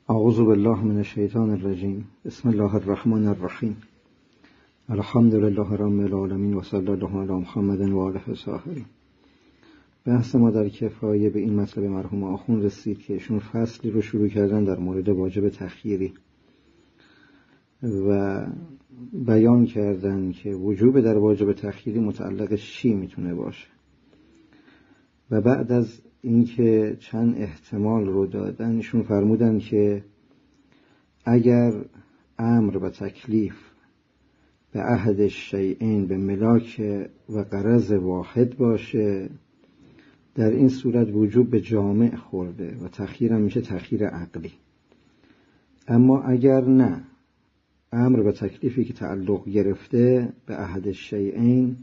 اعوذ بالله من الشیطان الرجیم. بسم الله الرحمن الرحیم. الحمد لله رب العالمین و صلی الله علی محمد و آله الطاهرین. بحث ما در کفایه به این مطلب مرحوم آخوند رسید که ایشون فصلی رو شروع کردن در مورد واجب تخییری و بیان کردن که وجوب در واجب تخییری متعلقش چی میتونه باشه و بعد از اینکه چند احتمال رو دادن ایشون فرمودن که اگر امر و تکلیف به عهد الشیئین به ملاک و غرض واحد باشه، در این صورت وجوب به جامع خورده و تخییر هم میشه تخییر عقلی. اما اگر نه، امر و تکلیفی که تعلق گرفته به عهد الشیئین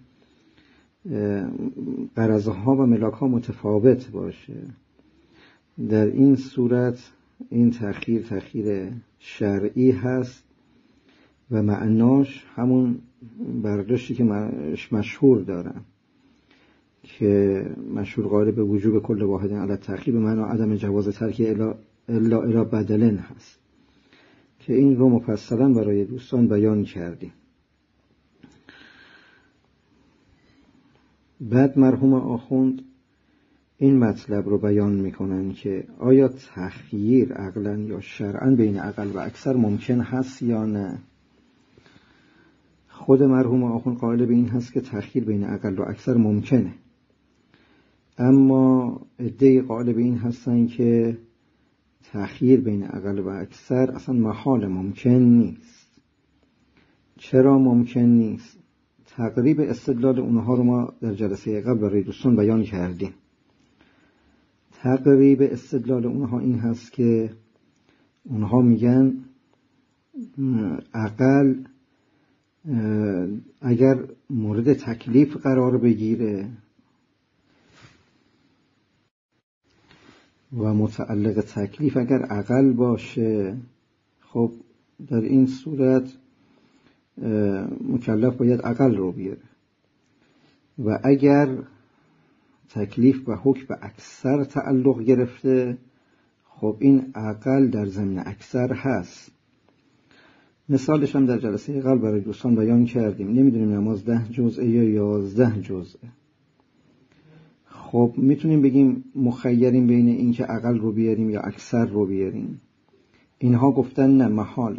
غرضها و ملاکها متفاوت باشه، در این صورت این تخییر شرعی هست و معناش همون برداشتی که مشهور دارن که مشهور قائل به وجوب کل واحد علی التخییر به معنی عدم جواز ترک الا الی بدلن هست که این رو مفصلا برای دوستان بیان کردیم. بعد مرحوم آخوند این مطلب رو بیان میکنن که آیا تخییر عقلا یا شرعا بین اقل و اکثر ممکن هست یا نه. خود مرحوم آخوند قائل به این هست که تخییر بین اقل و اکثر ممکنه، اما عده‌ای قائل به این هستن که تخییر بین اقل و اکثر اصلا محال ممکن نیست. چرا ممکن نیست؟ تقریب استدلال اونها رو ما در جلسه قبل برای دوستان بیان کردیم. تقریب استدلال اونها این هست که اونها میگن عقل اگر مورد تکلیف قرار بگیره و متعلق تکلیف اگر عقل باشه، خب در این صورت مکلف باید عقل رو بیاره و اگر تکلیف و حکم به اکثر تعلق گرفته، خب این عقل در ضمن اکثر هست. مثالش هم در جلسه قبل برای دوستان بیان کردیم. نمیدونیم نماز 10 جزءه یا 11 جزءه. خب میتونیم بگیم مخیریم بین این که عقل رو بیاریم یا اکثر رو بیاریم. اینها گفتن نه، محاله.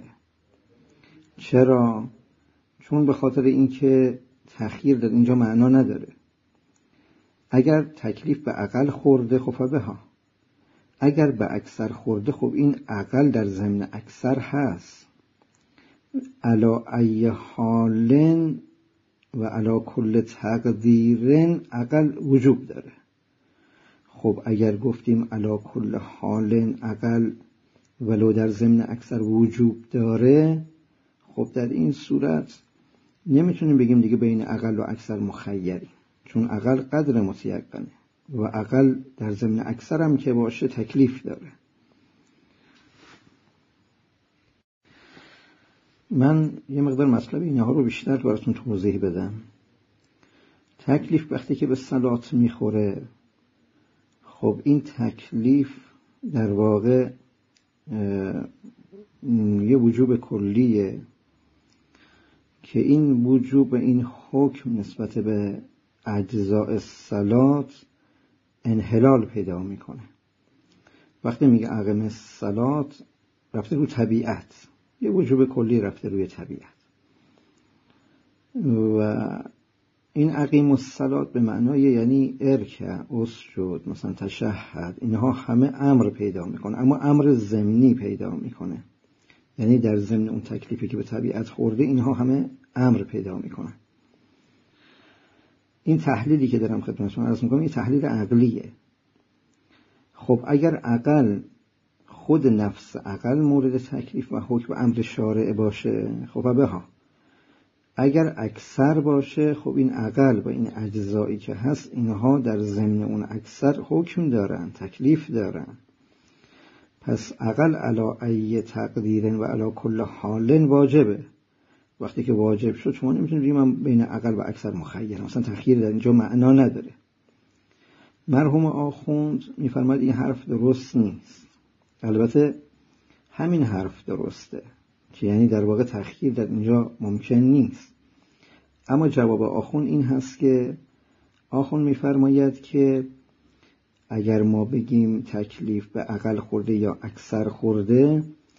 چرا؟ چون به خاطر اینکه تخییر در اینجا معنا نداره. اگر تکلیف به عقل خورده خب فبها، اگر به اکثر خورده خب این عقل در ضمن اکثر هست. علا ای حال و علا کل تقدیر عقل وجوب داره. خب اگر گفتیم علا کل حال عقل ولو در ضمن اکثر وجوب داره، خب در این صورت نمیتونیم بگیم دیگه بین عقل و اکثر مخیری، چون عقل قدر متیقنه و عقل در ضمن اکثر هم که باشه تکلیف داره. من یه مقدار مطلب اینها رو بیشتر براتون توضیح بدم. تکلیف وقتی که به صلات میخوره، خب این تکلیف در واقع یه وجوب کلیه که این وجوب، این حکم نسبت به اجزاء صلات انحلال پیدا میکنه. وقتی میگه اقم الصلات رفته رو طبیعت، یه وجوب کلی رفته روی طبیعت و این اقیم الصلات به معنای یعنی ارکع، اسجد، مثلا تشهد، اینها همه امر پیدا میکنه، اما امر ضمنی پیدا میکنه، یعنی در ضمن اون تکلیفی که به طبیعت خورده اینها همه امر پیدا میکنن. این تحلیلی که دارم خدمتتون عرض میکنم این تحلیل عقلیه. خب اگر عقل، خود نفس عقل مورد تکلیف و حکم و امر شارع باشه، خب بها. اگر اکثر باشه، خب این عقل و این اجزایی که هست اینها در ضمن اون اکثر حکم دارن، تکلیف دارن. پس عقل علا ای تقدیر و علا کل حال واجبه. وقتی که واجب شد شما نمیتونید بگید من بین عقل و اکثر مخیرم، مثلا تخییر در اینجا معنا نداره. مرحوم آخوند میفرماید این حرف درست نیست. البته همین حرف درسته که یعنی در واقع تأخیر در اینجا ممکن نیست. اما جواب آخوند این هست که آخوند می‌فرماید که اگر ما بگیم تکلیف به اقل خورده یا اکثر خورده،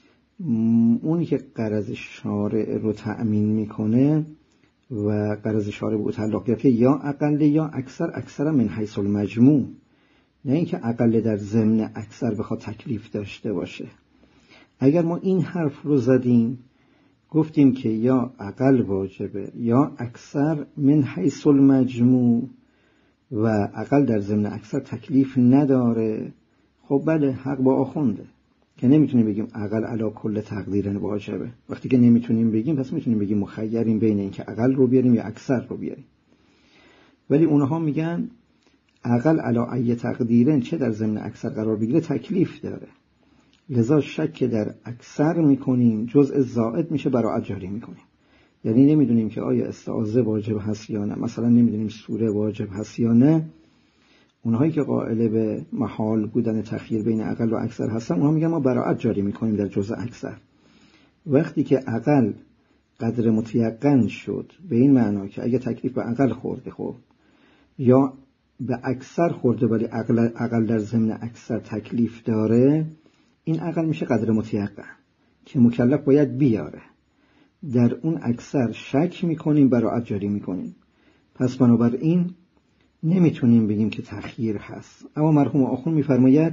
اونی که غرض شارع رو تأمین میکنه و غرض شارع به تعلق گرفته یا اقل یا اکثر من حیث المجموع، نه اینکه اقل در ضمن اکثر بخواد تکلیف داشته باشه. اگر ما این حرف رو زدیم گفتیم که یا اقل واجبه یا اکثر من حیث المجموع و اقل در ضمن اکثر تکلیف نداره، خب بله حق با آخونده که نمیتونیم بگیم اقل علی کل تقدیر واجبه. وقتی که نمیتونیم بگیم پس میتونیم بگیم مخیریم بین این که اقل رو بیاریم یا اکثر رو بیاریم. ولی اونها میگن اقل علی ای تقدیرن چه در ضمن اکثر قرار بگیره تکلیف داره، لذا شک در اکثر میکنیم، جزء زائد میشه براعت جاری میکنیم. یعنی نمیدونیم که آیا استعاذه واجب هست یا نه، مثلا نمیدونیم سوره واجب هست یا نه. اونهایی که قائل به محال بودن تخییر بین اقل و اکثر هستن، اونها میگن ما براعت جاری میکنیم در جزء اکثر. وقتی که اقل قدر متیقن شد به این معنا که اگه تکلیف به اقل خورده خب یا به اکثر خورده ولی اقل در ضمن اکثر تکلیف داره، این اقل میشه قدر متیقن که مکلف باید بیاره. در اون اکثر شک میکنیم، براعت جاری میکنیم. پس بنابراین نمیتونیم بگیم که تخییر هست. اما مرحوم آخوند میفرماید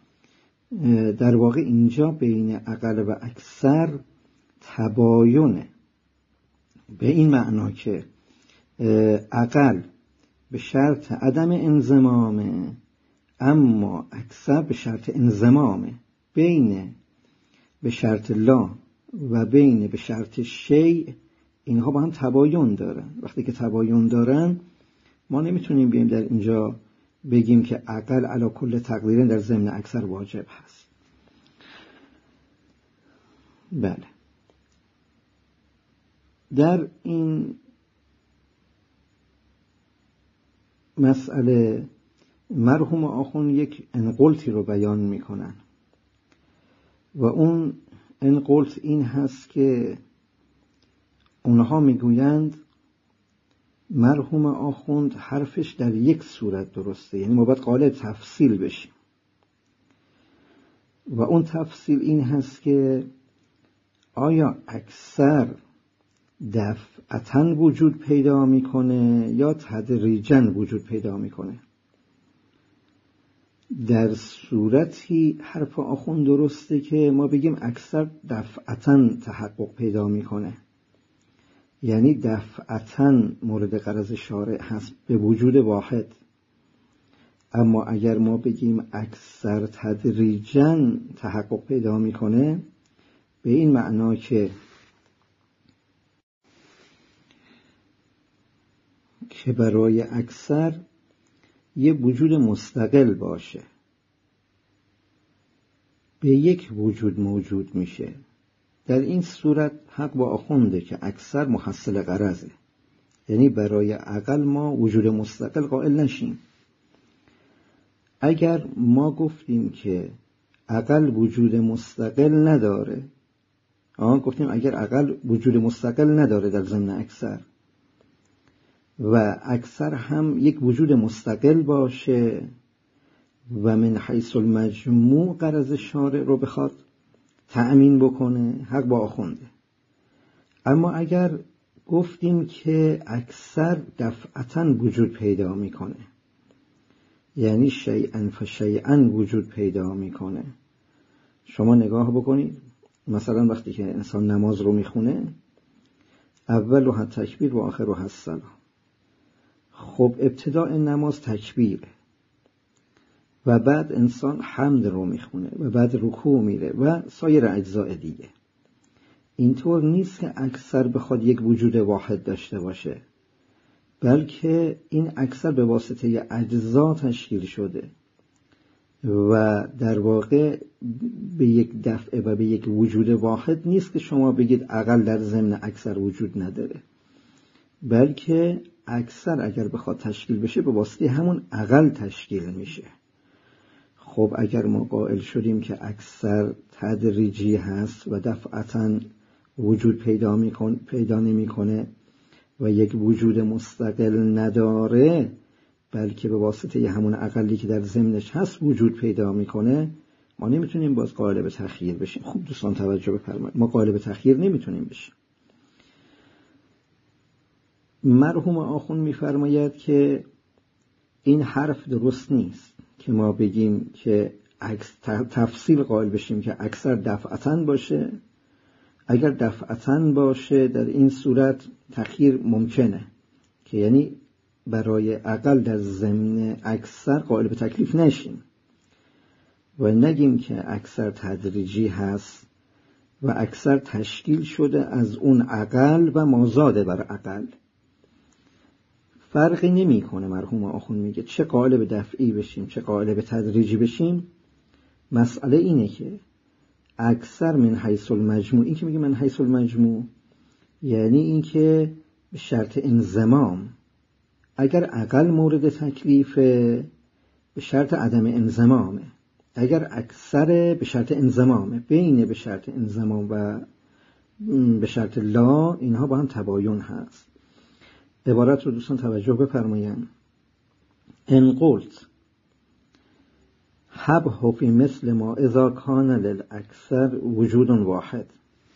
در واقع اینجا بین اقل و اکثر تباینه، به این معنا که اقل به شرط عدم انضمامه اما اکثر به شرط انضمامه. بین به شرط لا و بین به شرط شیء اینها با هم تباین دارن. وقتی که تباین دارن ما نمیتونیم بیم در اینجا بگیم که اقل علی کل تقدیر در ضمن اکثر واجب هست. بله، در این مسئله مرحوم آخوند یک انقلتی رو بیان میکنن و اون انقلت این هست که اونها میگویند مرحوم آخوند حرفش در یک صورت درسته، یعنی ما باید قائل تفصیل بشیم و اون تفصیل این هست که آیا اکثر دفعتاً وجود پیدا میکنه یا تدریجاً وجود پیدا میکنه. در صورتی حرف آخوند درسته که ما بگیم اکثر دفعتاً تحقق پیدا میکنه، یعنی دفعتاً مورد غرض شارع هست به وجود واحد. اما اگر ما بگیم اکثر تدریجاً تحقق پیدا میکنه، به این معنا که برای اکثر یه وجود مستقل باشه، به یک وجود موجود میشه. در این صورت حق با آخونده که اکثر محصل غرضه، یعنی برای اقل ما وجود مستقل قائل نشیم. اگر ما گفتیم که اقل وجود مستقل نداره، گفتیم اگر اقل وجود مستقل نداره در ضمن اکثر و اکثر هم یک وجود مستقل باشه و من حیث المجموع غرض شارع رو بخواد تأمین بکنه، حق با آخونده. اما اگر گفتیم که اکثر دفعتاً وجود پیدا میکنه، یعنی شیئا فشیئا وجود پیدا میکنه. شما نگاه بکنید، مثلا وقتی که انسان نماز رو میخونه، اول و تکبیر و آخر و السلام. خب ابتداء نماز تکبیره و بعد انسان حمد رو میخونه و بعد رکوع میره و سایر اجزاء دیگه. اینطور نیست که اکثر بخواد یک وجود واحد داشته باشه، بلکه این اکثر به واسطه اجزا تشکیل شده و در واقع به یک دفعه و به یک وجود واحد نیست که شما بگید اقل در ضمن اکثر وجود نداره، بلکه اکثر اگر بخواد تشکیل بشه به واسطه همون اقل تشکیل میشه. خب اگر ما قائل شدیم که اکثر تدریجی هست و دفعتاً وجود پیدا نمی‌کنه و یک وجود مستقل نداره، بلکه به واسطه همون اقلی که در ضمنش هست وجود پیدا میکنه، ما نمیتونیم باز قائل به تخییر بشیم. خوب دوستان توجه بفرمایید، ما قائل به تخییر نمیتونیم بشیم. مرحوم آخوند میفرماید که این حرف درست نیست که ما بگیم که تفصیل قائل بشیم که اکثر دفعتاً باشه. اگر دفعتاً باشه در این صورت تخییر ممکنه، که یعنی برای اقل در ضمن اکثر قائل به تکلیف نشیم و نگیم که اکثر تدریجی هست و اکثر تشکیل شده از اون اقل و مازاده بر اقل. فرقی نمی کنه. مرحوم آخوند میگه چه قائل به دفعی بشیم چه قائل به تدریجی بشیم، مسئله اینه که اکثر من حیث المجموع، این که میگه من حیث المجموع یعنی این که به شرط انضمام، اگر اقل مورد تکلیفه به شرط عدم انضمامه، اگر اکثر به شرط انضمامه. بین به شرط انضمام و به شرط لا اینها با هم تباین هست. عبارت رو دوستان توجه بفرمایید. ان قلت حبه فی مثل ما اذا کان للاکثر وجود واحد.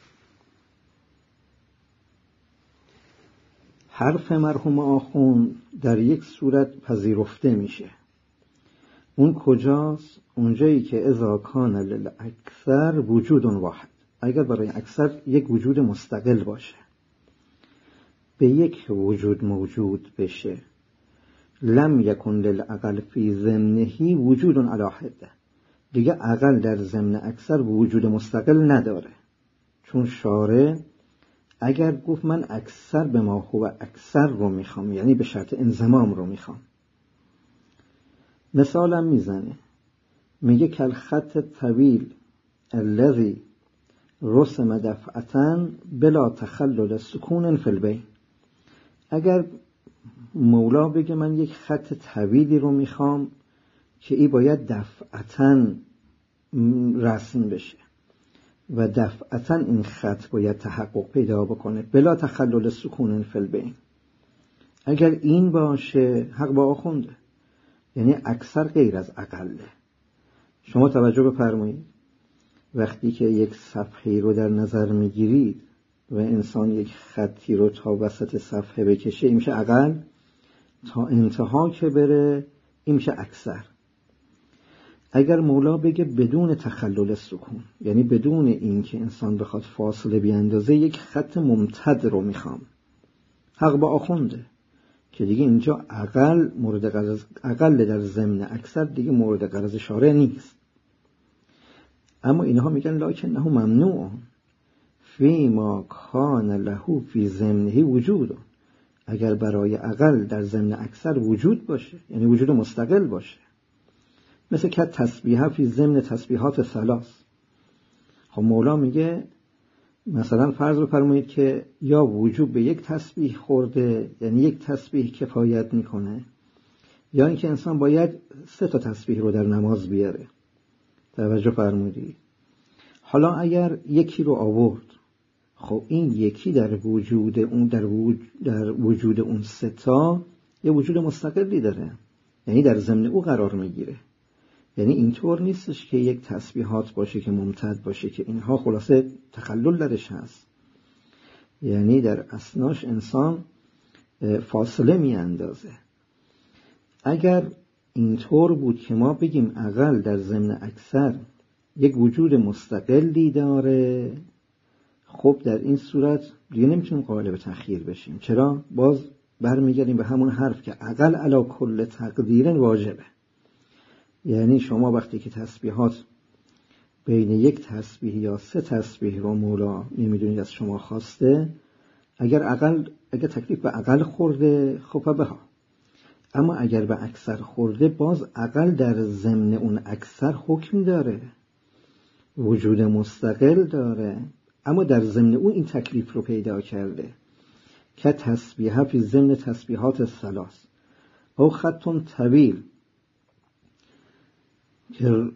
حرف مرحوم آخوند در یک صورت پذیرفته میشه. اون کجاست؟ اونجایی که اذا کان للاکثر وجود واحد، اگر برای اکثر یک وجود مستقل باشه، به یک وجود موجود بشه. لم یکن للاقل فی ضمنه وجود علی حده، دیگه اقل در ضمن اکثر وجود مستقل نداره. چون شارع اگر گفت من اکثر به ما هو اکثر رو میخوام، یعنی به شرط انضمام رو میخوام. مثالم میزنه، میگه کل خط طویل الذی رسم دفعتاً بلا تخلل سکون فی البین. اگر مولا بگه من یک خط طویلی رو میخوام که این باید دفعتاً رسم بشه و دفعتاً این خط باید تحقق پیدا بکنه بلا تخلل سکون فی البین، اگر این باشه حق با آخونده، یعنی اکثر غیر از اقله. شما توجه بفرمایید، وقتی که یک صفحه رو در نظر میگیرید و انسان یک خطی رو تا وسط صفحه بکشه، این میشه اقل، تا انتها که بره این میشه اکثر. اگر مولا بگه بدون تخلل سکون، یعنی بدون این که انسان بخواد فاصله بیاندازه، یک خط ممتد رو میخوام، حق با آخونده که دیگه اینجا اقل مورد غرض، اقل در ضمن اکثر دیگه مورد غرض شارع نیست. اما اینها میگن لکنه ممنوع فی ما کان له فی ضمنه وجود، اگر برای اقل در ضمن اکثر وجود باشه، یعنی وجود مستقل باشه، مثل که تسبیحه فی ضمن تسبیحات ثلاث. خب مولا میگه مثلا فرض بفرمایید که یا وجود به یک تسبیح خورده، یعنی یک تسبیح کفایت میکنه، یا اینکه انسان باید 3 تسبیح رو در نماز بیاره. توجه فرمودید. حالا اگر یکی رو آورد، خب این یکی در وجود اون در وجود اون 3 یه وجود مستقلی داره، یعنی در ضمن او قرار میگیره. یعنی اینطور نیستش که یک تسبیحات باشه که ممتد باشه، که اینها خلاصه تخلل درش هست، یعنی در اسناش انسان فاصله می اندازه. اگر اینطور بود که ما بگیم اقل در ضمن اکثر یک وجود مستقلی داره، خب در این صورت دیگه نمیتونیم قائل به تخییر بشیم. چرا؟ باز برمیگردیم به همون حرف که اقل علی کل تقدیر واجبه. یعنی شما وقتی که تسبیحات بین یک تسبیح یا 3 تسبیح رو مولا نمیدونید از شما خواسته، اگر تکلیف به اقل خورده خب بها، اما اگر به اکثر خورده باز اقل در ضمن اون اکثر حکم داره، وجود مستقل داره، اما در ضمن اون این تکلیف رو پیدا کرده که تسبیحه فی ضمن تسبیحات ثلاث او خط طویل که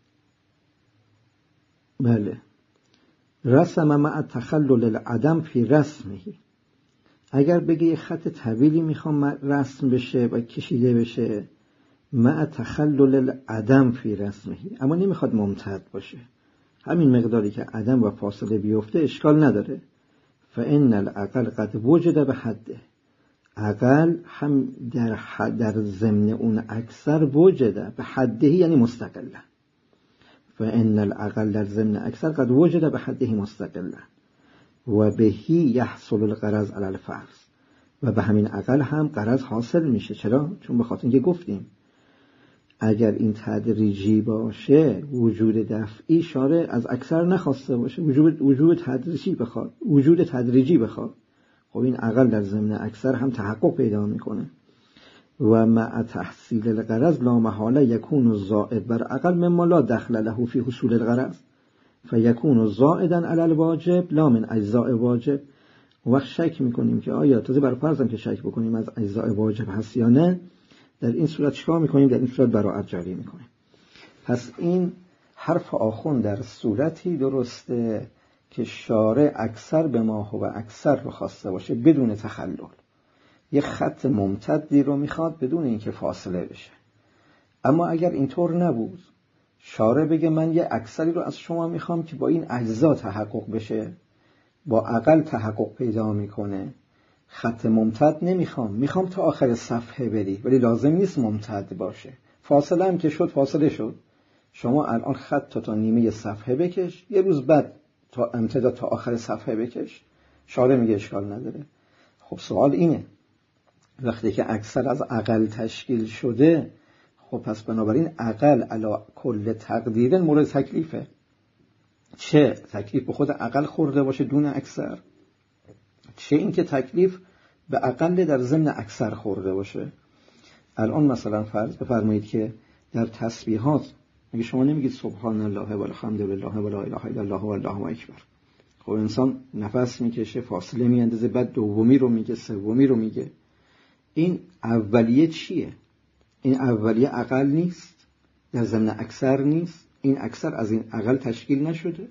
بله رسم مع تخلل العدم فی رسمه، اگر بگه یه خط طویلی میخوام رسم بشه و کشیده بشه مع تخلل العدم فی رسمه، اما نمیخواد ممتد باشه، همین مقداری که عدم و فاصله بیفته اشکال نداره. فان العقل قد وجد به حده، عقل هم در ضمن اون اکثر وجده به حده یعنی مستقلا. فان العقل در ضمن اکثر قد وجد به حده مستقلا و بهی یحصل الغرض علی الفرض، و به همین عقل هم غرض حاصل میشه. چرا؟ چون به خاطر اینکه گفتیم اگر این تدریجی باشه وجود دفعی شارع از اکثر نخواسته باشه، وجود تدریجی بخواد، خب این عقل در ضمن اکثر هم تحقق پیدا میکنه. و مع تحصیل الغرض لا محاله یکون الزائد بر عقل مما لا دخل له فی حصول الغرض فیکون زائدا علی الواجب لا من اجزاء واجب. وقت شک میکنیم که آیا تازه بر فرضم که شک بکنیم از اجزاء واجب هست یا نه، در این صورت چیکار میکنیم؟ در این صورت براءت جاری میکنیم. پس این حرف آخوند در صورتی درسته که شارع اکثر به ما و اکثر رو خواسته باشه بدون تخلل، یه خط ممتدی رو میخواد بدون اینکه فاصله بشه. اما اگر اینطور نبود، شارع بگه من یه اکثری رو از شما میخوام که با این اجزا تحقق بشه، با عقل تحقق پیدا میکنه، خط ممتد نمیخوام، میخوام تا آخر صفحه بری، ولی لازم نیست ممتد باشه، فاصله هم که شد فاصله شد، شما الان خط تا نیمه صفحه بکش، یه روز بعد تا امتداد تا آخر صفحه بکش، شارع میگه اشکال نداره. خب سوال اینه وقتی که اکثر از عقل تشکیل شده، خب پس بنابراین عقل علا کل تقدیر مورد تکلیفه، چه تکلیف به خود عقل خورده باشه دون اکثر، چه این که تکلیف به عقل در ضمن اکثر خورده باشه. الان مثلا فرض بفرمایید که در تسبیحات اگه شما نمیگید سبحان الله و الحمد لله و لا اله الا الله و الله اکبر، خب انسان نفس میکشه، فاصله میاندازه، بعد دومی رو میگه، سومی رو میگه، این اولیه چیه؟ این اولیه عقل نیست، در ضمن اکثر نیست، این اکثر از این عقل تشکیل نشده.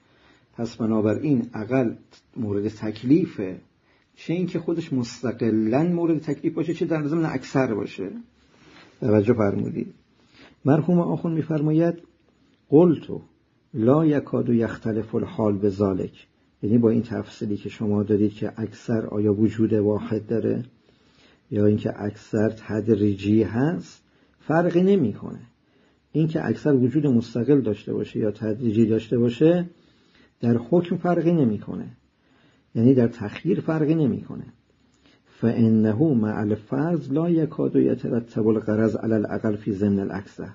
پس بنابراین عقل مورد تکلیفه، چه این که خودش مستقلاً مورد تکلیف باشه، چه در ضمن اکثر باشه. توجه فرمودید. مرحوم آخوند میفرماید قلتو لا یکاد یختلف الحال بذالک، یعنی با این تفصیلی که شما دادید که اکثر آیا وجود واحد داره یا اینکه اکثر تدریجی هست فرقی نمیکنه. این که اکثر وجود مستقل داشته باشه یا تدریجی داشته باشه در حکم فرقی نمیکنه، یعنی در تخییر فرقی نمیکنه. فانه مع الفرض لا یکاد یترتب الغرض علی الاقل فی ضمن الاکثر.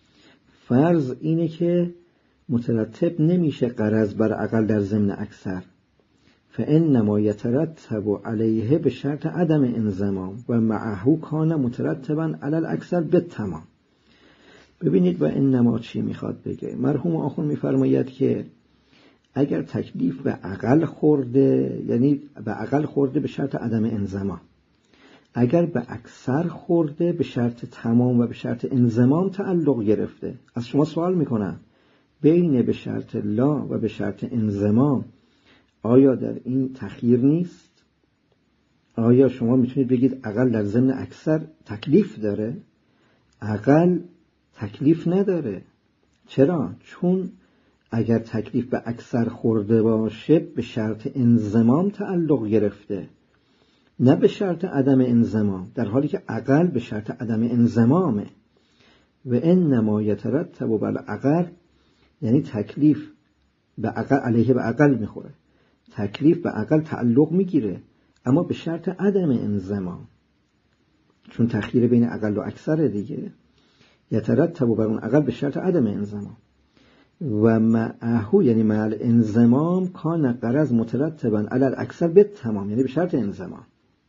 فرض اینه که مترتب نمیشه غرض بر اقل در ضمن اکثر. فانما یترتب علیه به شرط عدم انضمام و معه کان مترتبا علی الاکثر بالتمام. ببینید و انما چی میخواد بگه. مرحوم آخوند میفرماید که اگر تکلیف به عقل خورده، یعنی به عقل خورده به شرط عدم انضمام، اگر به اکثر خورده به شرط تمام و به شرط انضمام تعلق گرفته. از شما سوال میکنم بین به شرط لا و به شرط انضمام آیا در این تخییر نیست؟ آیا شما میتونید بگید عقل در ضمن اکثر تکلیف داره؟ عقل تکلیف نداره. چرا؟ چون اگر تکلیف به اکثر خورده باشه به شرط انضمام تعلق گرفته، نه به شرط عدم انضمام، در حالی که عقل به شرط عدم انضمامه. و انما یترتب بالعقل، یعنی تکلیف به عقل علیه به عقل میخوره، تکلیف به عقل تعلق میگیره اما به شرط عدم انضمام، چون تخییر بین عقل و اکثر دیگه. یترتب بر اون عقل به شرط عدم انضمام و معه، یعنی مع الانضمام کان غرض مترتبا علی الاکثر بالتمام، یعنی به شرط انضمام.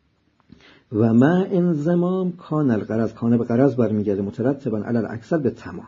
و مع انضمام کان الغرض، کان به غرض برمیگرده، مترتبا علی الاکثر بالتمام.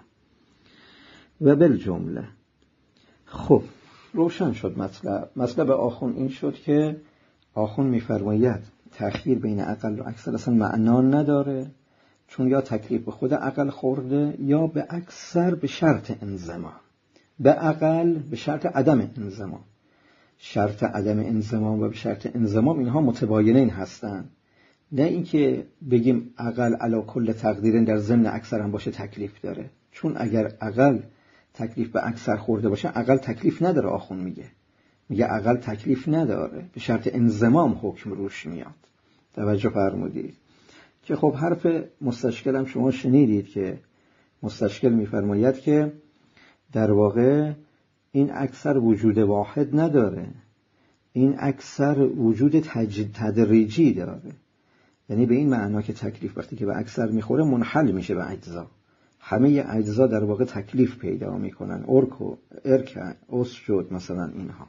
و بالجمله خب روشن شد مطلب آخوند این شد که آخوند میفرماید تأخیر بین عقل و اکثر اصلا معنا نداره، چون یا تکلیف به خود عقل خورده یا به اکثر به شرط انضمام. به عقل به شرط عدم انضمام. شرط عدم انضمام و به شرط انضمام اینها متباینین هستند. نه اینکه بگیم عقل علی کل تقدیر در ضمن اکثر هم باشه تکلیف داره. چون اگر عقل تکلیف به اکثر خورده باشه عقل تکلیف نداره. آخون میگه عقل تکلیف نداره، به شرط انضمام حکم روش میاد. توجه فرمودید که خب حرف مستشکل هم شما شنیدید که مستشکل میفرماید که در واقع این اکثر وجود واحد نداره، این اکثر وجود تدریجی داره. یعنی به این معنا که تکلیف وقتی که به اکثر میخوره منحل میشه به اجزا. همه اجزا در واقع تکلیف پیدا میکنن. ارک اسجد مثلا اینها.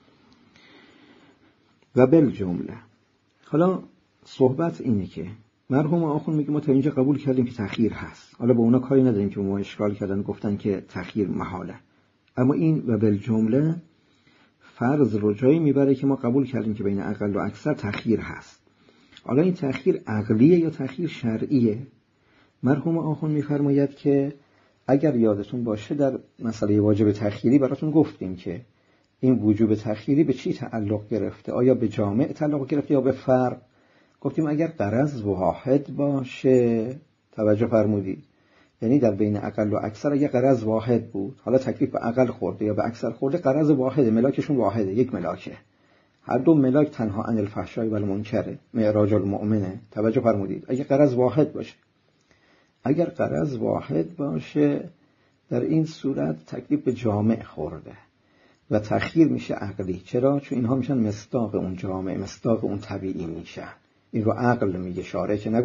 و بالجمله حالا صحبت اینه که مرحوم آخوند میگه ما تا اینجا قبول کردیم که تأخیر هست. حالا با اونا کاری نداریم که ما اشکال کردن گفتن که تأخیر محاله. اما این و بالجمله فرض رو جایی میبره که ما قبول کردیم که بین عقل و اکثر تأخیر هست. حالا این تأخیر عقلیه یا تأخیر شرعیه؟ مرحوم آخوند میفرماید که اگر یادتون باشه در مسئله واجب تأخیری براتون گفتیم که این وجوب تأخیری به چی تعلق گرفته؟ آیا به جامع تعلق گرفته یا به فرد؟ گفتیم اگر غرض واحد باشه، توجه فرمودید، یعنی در بین عقل و اکثر اگر غرض واحد بود، حالا تکلیف به عقل خورده یا به اکثر خورده، غرض واحده، ملاکشون واحده، یک ملاکه، هر دو ملاک تنها عن الفحشاء و المنکر، معراج المؤمنه. توجه فرمودید اگر غرض واحد باشه. اگر غرض واحد باشه در این صورت تکلیف به جامع خورده و تأخیر میشه عقلی. چرا؟ چون اینها میشن مصداق اون جامع، مصداق اون طبیعی میشن. این رو عقل میگه، شارع که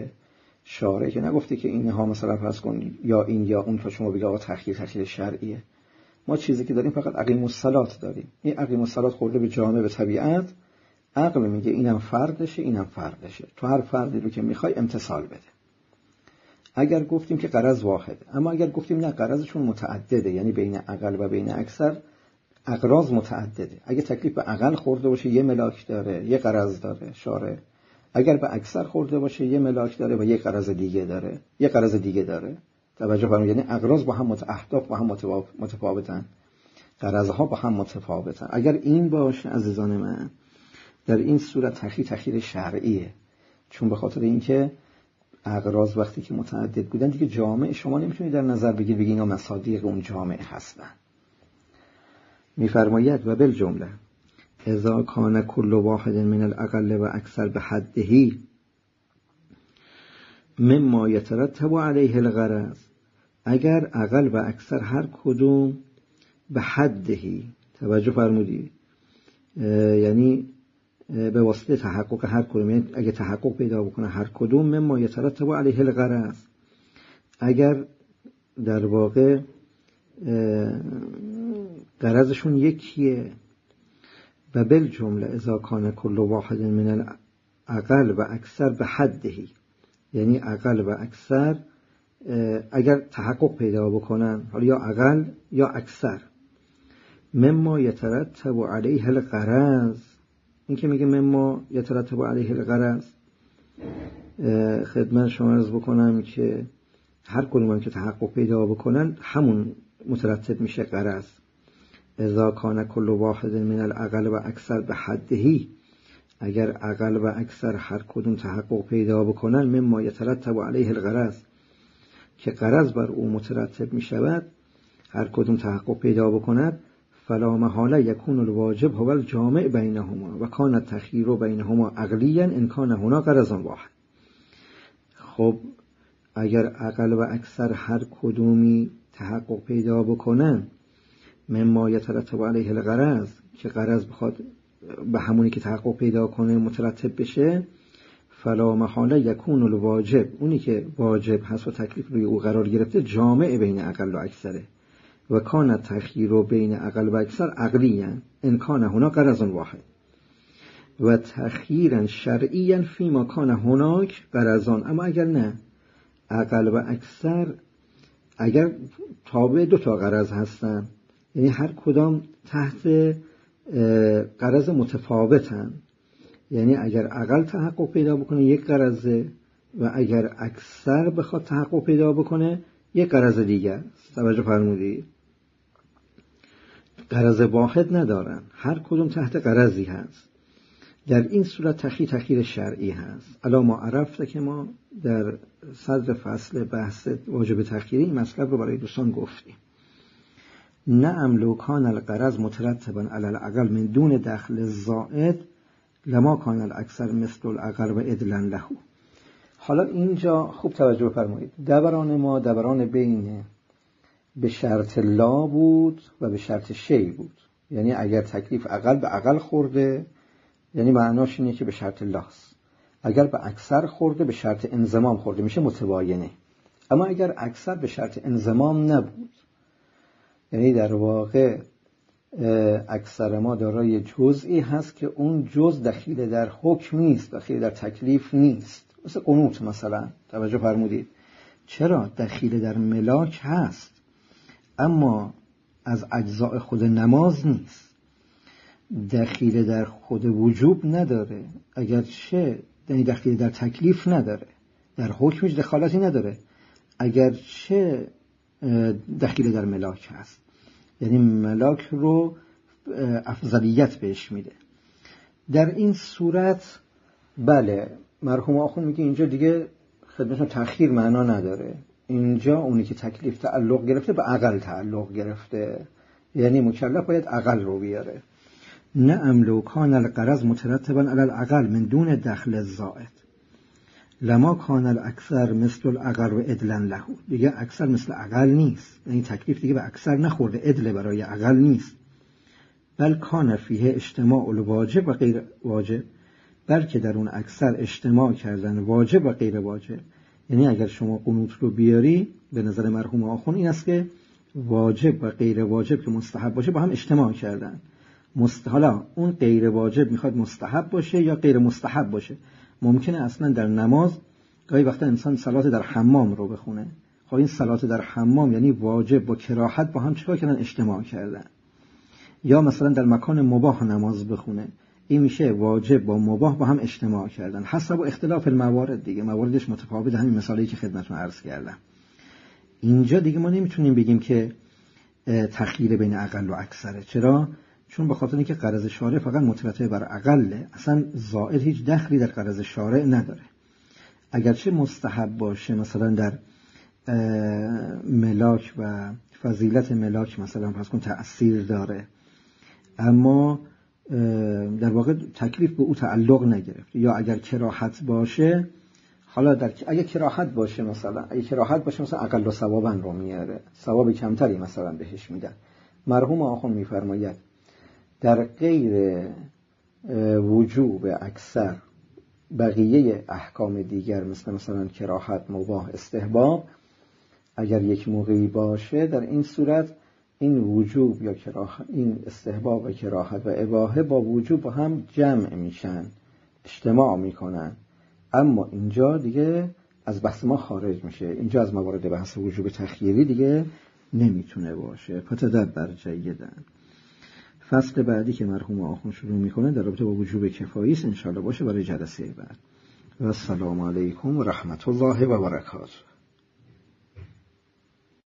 نگفته که اینها مثلا فرض کن یا این یا اون تا شما بگید آقا تأخیر شرعیه. ما چیزی که داریم فقط اقیم الصلات داریم. این اقیم الصلات خورده به جامع، به طبیعت. عقل میگه اینم فردشه اینم فردشه، تو هر فردی رو که میخوای امتثال بده. اگر گفتیم که غرض واحده، اما اگر گفتیم نه غرضشون متعدده، یعنی بین عقل و بین اکثر اغراض متعدده، اگه تکلیف به عقل خورده باشه یه ملاک داره، یه غرض داره شارع، اگر به اکثر خورده باشه یه ملاک داره و یه غرض دیگه داره، توجه فرمایید. یعنی اغراض با هم اهداف با هم متفاوتن، غرضها با هم متفاوتن. اگر این باشه عزیزان من، در این صورت تأخیر شرعیه. چون به خاطر اینکه اغراض وقتی که متعدد بودن دیگه جامع شما نمیتونید در نظر بگیرید اینا مصادیق اون جامع هستن. میفرماید و بالجمله اذا کان کل واحد من الاقل و اکثر به حده مما یترتب علیه الغرض، اگر اقل و اکثر هر کدوم به حدهی، توجه فرمودید، یعنی به واسطه تحقق هر کدوم، یعنی اگه تحقق پیدا بکنه هر کدوم مما یترتب علیه الغرض، اگر در واقع غرضشون یکیه. و بالجمله اذا کان کل واحد من الاقل و اکثر به حدهی، یعنی اقل و اکثر اگر تحقق پیدا بکنن، حالا یا اقل یا اکثر، مما یترتب علیه الغرض، این که میگه مما یترتب علیه الغرض، خدمت شما عرض بکنم که هر کدوم که تحقق پیدا بکنن همون مترتب میشه غرض. اذا کان کل واحد من الاقل و اکثر به حدهی، اگر اقل و اکثر هر کدوم تحقق پیدا بکنن، مما یترتب علیه الغرض، که غرض بر او مترتب می شود، هر کدوم تحقق پیدا بکند، فلا محاله یکون الواجب هو الجامع بینهما و کان التخییر بینهما عقلیا ان کان هنا غرض واحد. خب اگر اقل و اکثر هر کدومی تحقق پیدا بکنن، مما یترتب علیه الغرض، که غرض بخواد به همونی که تحقق پیدا کنه مترتب بشه، فلا محاله یکون الواجب، اونی که واجب هست و تکلیف روی او قرار گرفته، جامع بین اقل و اکثره. و کان تخییر بین اقل و اکثر عقلیاً ان کان هنا غرض واحد و تخییرا شرعیاً فیما کان هناک غرضان. اما اگر نه، اقل و اکثر اگر تابع دو تا غرض هستن، یعنی هر کدام تحت غرض متفاوتن، یعنی اگر اقل تحقق پیدا بکنه یک غرضه و اگر اکثر بخواد تحقق پیدا بکنه یک غرض دیگر. توجه فرمودید؟ غرض واحد ندارن، هر کدوم تحت غرضی هست. در این صورت تخییر شرعی هست. الا ما عرفته که ما در صدر فصل بحث واجب تخییری این مطلب رو برای دوستان گفتیم. نعم لو کان الغرض مترتبا علی الاقل من دون دخل زائد لما کان الاکثر مثل الاقل و عدلا له. حالا اینجا خوب توجه فرمایید، دوران ما دوران بین به شرط لا بود و به شرط شی بود. یعنی اگر تکلیف اقل به اقل خورده یعنی معناش اینه که به شرط لاست، اگر به اکثر خورده به شرط انضمام خورده، میشه متباینه. اما اگر اکثر به شرط انضمام نبود یعنی در واقع اکثر ما دارای جزئی هست که اون جز دخیل در حکم نیست، دخیل در تکلیف نیست، مثل قنوت مثلا. توجه فرمودید؟ چرا؟ دخیل در ملاک هست اما از اجزاء خود نماز نیست. دخیل در خود وجوب نداره، اگرچه دخیل در تکلیف نداره، در حکمش دخالتی نداره، اگرچه دخیل در ملاک هست، یعنی ملاک رو افضلیت بهش میده. در این صورت بله مرحوم آخوند میگه اینجا دیگه خدمتتون تأخیر معنا نداره، اینجا اونی که تکلیف تعلق گرفته به عقل تعلق گرفته، یعنی مکلف باید عقل رو بیاره. نعم لو کان الغرض مترتبا علی الاقل من دون دخل الزائد لما کان الاکثر مثل الاقل و عدلا له. دیگه اکثر مثل اقل نیست، یعنی تکلیف دیگه به اکثر نخورده، عدل برای اقل نیست. بل کان فیه اجتماع الواجب و غیر واجب، بلکه در اون اکثر اجتماع کردن واجب و غیر واجب. یعنی اگر شما قنوت رو بیاری به نظر مرحوم آخوند این است که واجب و غیر واجب که مستحب باشه با هم اجتماع کردن. حالا اون غیر واجب میخواد مستحب باشه یا غیر مستحب باشه. ممکنه اصلا در نماز گاهی وقتا انسان صلات در حمام رو بخونه، خب این صلات در حمام یعنی واجب با کراهت با هم چیکار کردن؟ اجتماع کردن. یا مثلا در مکان مباح نماز بخونه، این میشه واجب با مباح با هم اجتماع کردن، حسب اختلاف الموارد دیگه، مواردش متفاوته. همین مثالی که خدمتتون عرض کردم. اینجا دیگه ما نمیتونیم بگیم که تخییر بین اقل و اکثره. چرا؟ چون به خاطر اینکه غرض شارع فقط مترتب بر اقله، اصلا زائد هیچ دخلی در غرض شارع نداره. اگرچه مستحب باشه مثلا در ملاک و فضیلت ملاک مثلا فرض کن تأثیر داره، اما در واقع تکلیف به او تعلق نگرفت. یا اگر کراهت باشه، حالا اگر کراهت باشه مثلا اقل و ثوابا رو میاره، ثواب کمتری مثلا بهش میدن. مرحوم آخوند میفرماید در غیر وجوب اکثر بقیه احکام دیگر مثلا کراهت، مباح، استحباب، اگر یک موقعی باشه در این صورت این وجوب یا کراهت، این استحباب و کراهت و اباحه با وجوب با هم جمع میشن، اجتماع میکنن. اما اینجا دیگه از بحث ما خارج میشه، اینجا از موارد بحث وجوب تخییری دیگه نمیتونه باشه. فتدبر جیداً. فصل بعدی که مرحوم آخوند شروع میکنه در رابطه با وجوب کفایی است، انشاءالله باشه برای جلسه بعد. و السلام علیکم و رحمت الله و برکاته.